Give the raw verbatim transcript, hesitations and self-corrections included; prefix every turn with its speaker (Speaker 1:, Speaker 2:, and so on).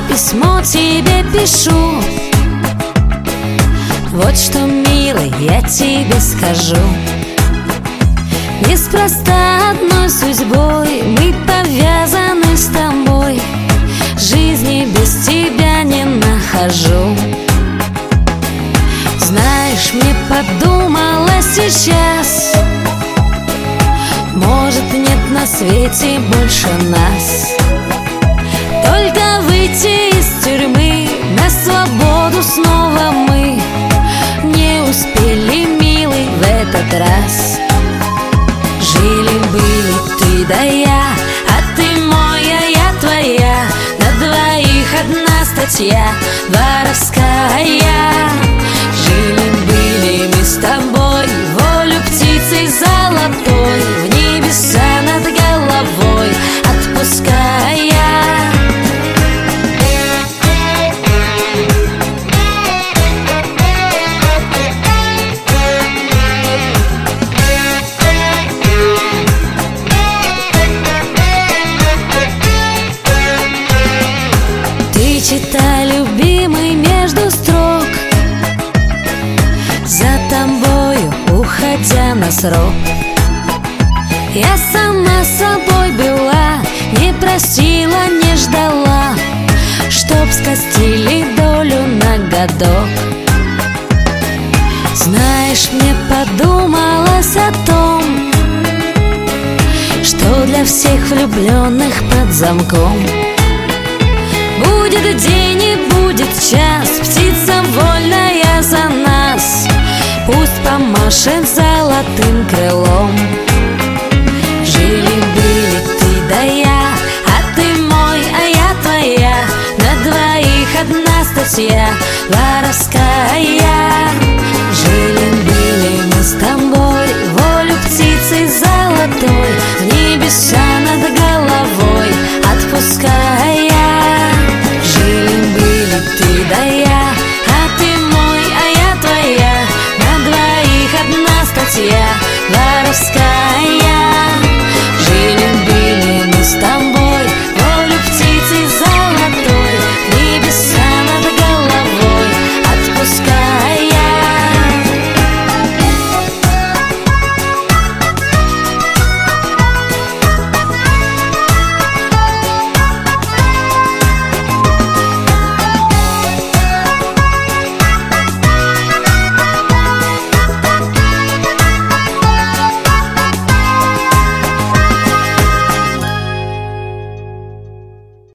Speaker 1: письмо тебе пишу. Вот что, милый, я тебе скажу. Неспроста одной судьбой мы повязаны с тобой. Жизни без тебя не нахожу. Знаешь, мне подумалось сейчас, может, нет на свете больше нас. Только выйти из тюрьмы на свободу снова мы не успели, милый, в этот раз. Жили-были ты да я, а ты мой, а я твоя. На двоих одна статья воровская. Жили-были мы с тобой, волю птицей золотой в небеса над головой отпуская. Читай, любимый, между строк, за тобою уходя на срок. Я сама собой была, не просила, не ждала, чтоб скостили долю на годок. Знаешь, мне подумалось о том, что для всех влюбленных под замком будет день и будет час, птица вольная за нас пусть помашет золотым крылом. Жили-были ты да я, а ты мой, а я твоя. На двоих одна статья воровская.